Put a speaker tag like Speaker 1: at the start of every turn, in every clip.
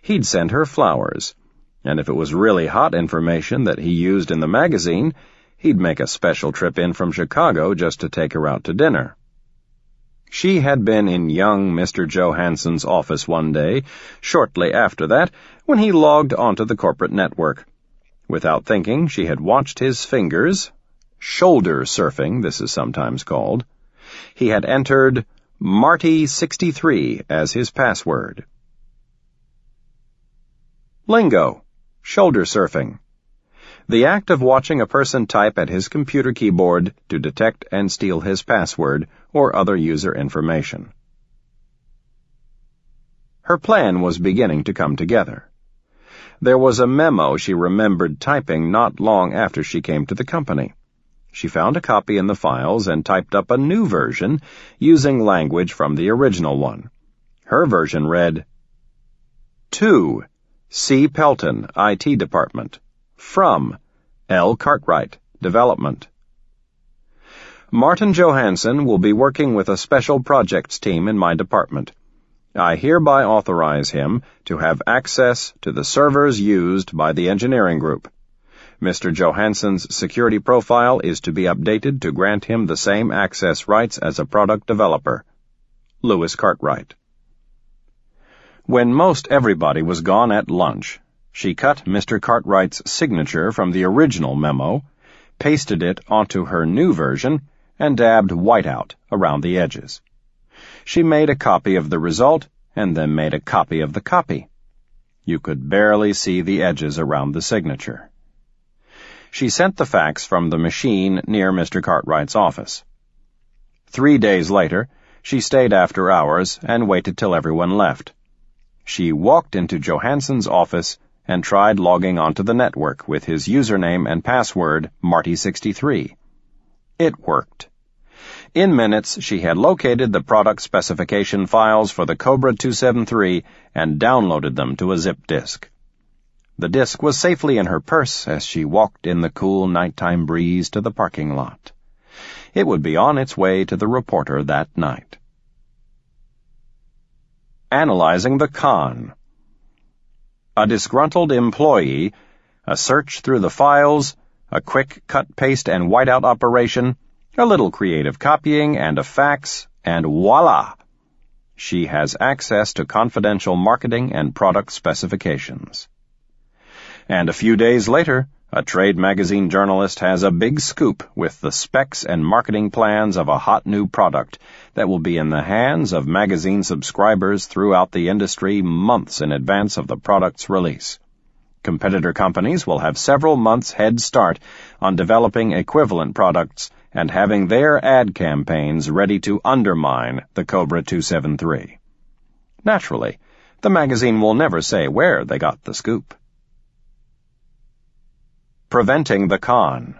Speaker 1: he'd send her flowers, and if it was really hot information that he used in the magazine, he'd make a special trip in from Chicago just to take her out to dinner. She had been in young Mr. Johansson's office one day, shortly after that, when he logged onto the corporate network. Without thinking, she had watched his fingers, shoulder surfing, this is sometimes called. He had entered Marty63 as his password. Lingo, shoulder surfing. The act of watching a person type at his computer keyboard to detect and steal his password or other user information. Her plan was beginning to come together. There was a memo she remembered typing not long after she came to the company. She found a copy in the files and typed up a new version using language from the original one. Her version read, To C. Pelton, IT Department. From L. Cartwright, Development. Martin Johansson will be working with a special projects team in my department. I hereby authorize him to have access to the servers used by the engineering group. Mr. Johansson's security profile is to be updated to grant him the same access rights as a product developer. Lewis Cartwright. When most everybody was gone at lunch, she cut Mr. Cartwright's signature from the original memo, pasted it onto her new version, and dabbed whiteout around the edges. She made a copy of the result, and then made a copy of the copy. You could barely see the edges around the signature. She sent the fax from the machine near Mr. Cartwright's office. 3 days later, she stayed after hours and waited till everyone left. She walked into Johansson's office and tried logging onto the network with his username and password, Marty63. It worked. In minutes, she had located the product specification files for the Cobra 273 and downloaded them to a zip disk. The disk was safely in her purse as she walked in the cool nighttime breeze to the parking lot. It would be on its way to the reporter that night. Analyzing the con. A disgruntled employee, a search through the files, a quick cut, paste, and whiteout operation, a little creative copying, and a fax, and voila! She has access to confidential marketing and product specifications. And a few days later, a trade magazine journalist has a big scoop with the specs and marketing plans of a hot new product that will be in the hands of magazine subscribers throughout the industry months in advance of the product's release. Competitor companies will have several months' head start on developing equivalent products and having their ad campaigns ready to undermine the Cobra 273. Naturally, the magazine will never say where they got the scoop. Preventing the con.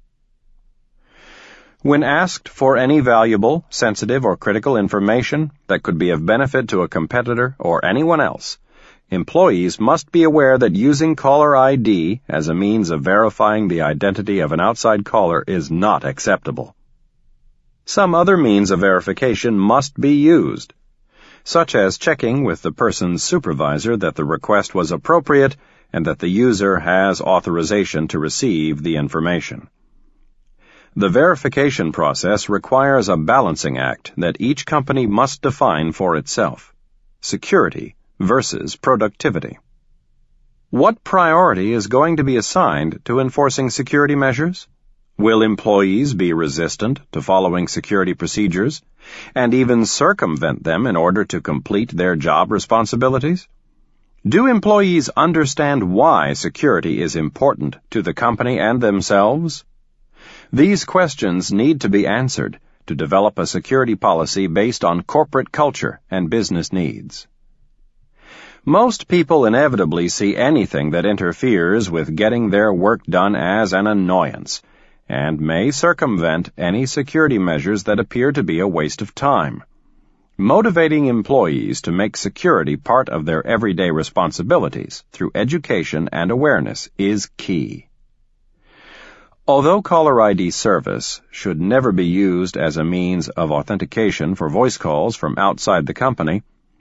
Speaker 1: When asked for any valuable, sensitive, or critical information that could be of benefit to a competitor or anyone else, employees must be aware that using caller ID as a means of verifying the identity of an outside caller is not acceptable. Some other means of verification must be used, such as checking with the person's supervisor that the request was appropriate and that the user has authorization to receive the information. The verification process requires a balancing act that each company must define for itself: security versus productivity. What priority is going to be assigned to enforcing security measures? Will employees be resistant to following security procedures and even circumvent them in order to complete their job responsibilities? Do employees understand why security is important to the company and themselves? These questions need to be answered to develop a security policy based on corporate culture and business needs. Most people inevitably see anything that interferes with getting their work done as an annoyance, and may circumvent any security measures that appear to be a waste of time. Motivating employees to make security part of their everyday responsibilities through education and awareness is key. Although caller ID service should never be used as a means of authentication for voice calls from outside the company,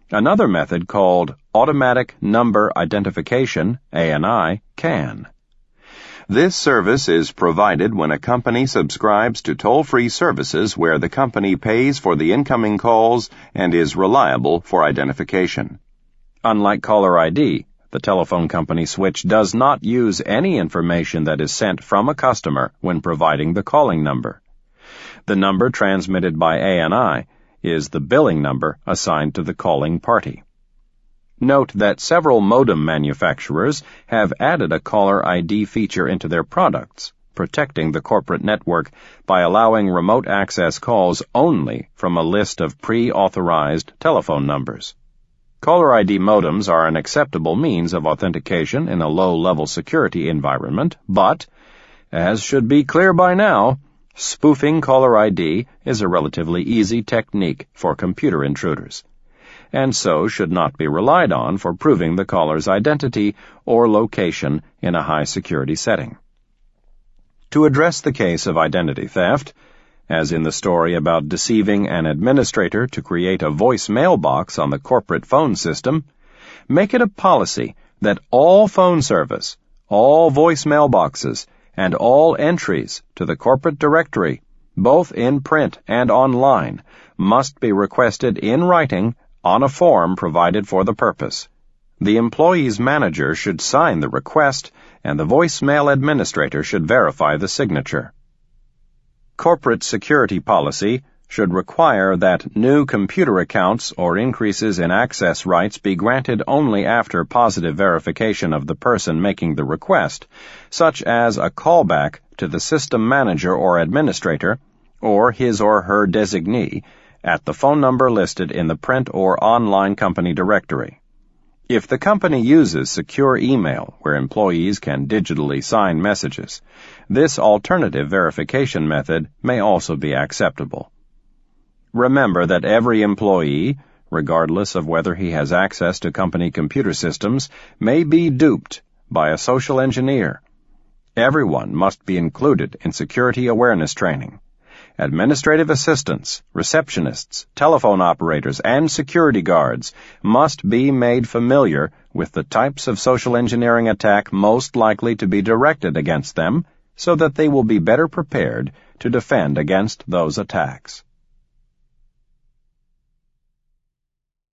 Speaker 1: Another method called Automatic Number Identification, ANI, CAN. This service is provided when a company subscribes to toll-free services where the company pays for the incoming calls and is reliable for identification. Unlike caller ID, the telephone company switch does not use any information that is sent from a customer when providing the calling number. The number transmitted by ANI is the billing number assigned to the calling party. Note that several modem manufacturers have added a caller ID feature into their products, protecting the corporate network by allowing remote access calls only from a list of pre-authorized telephone numbers. Caller ID modems are an acceptable means of authentication in a low-level security environment, but, as should be clear by now, spoofing caller ID is a relatively easy technique for computer intruders, and so should not be relied on for proving the caller's identity or location in a high-security setting. To address the case of identity theft, as in the story about deceiving an administrator to create a voicemail box on the corporate phone system, make it a policy that all phone service, all voicemail boxes, and all entries to the corporate directory, both in print and online, must be requested in writing on a form provided for the purpose. The employee's manager should sign the request, and the voicemail administrator should verify the signature. Corporate security policy should require that new computer accounts or increases in access rights be granted only after positive verification of the person making the request, such as a callback to the system manager or administrator, or his or her designee, at the phone number listed in the print or online company directory. If the company uses secure email where employees can digitally sign messages, this alternative verification method may also be acceptable. Remember that every employee, regardless of whether he has access to company computer systems, may be duped by a social engineer. Everyone must be included in security awareness training. Administrative assistants, receptionists, telephone operators, and security guards must be made familiar with the types of social engineering attack most likely to be directed against them so that they will be better prepared to defend against those attacks.